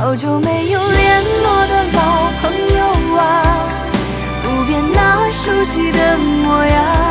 好久没有联络的老朋友啊，不变那熟悉的模样。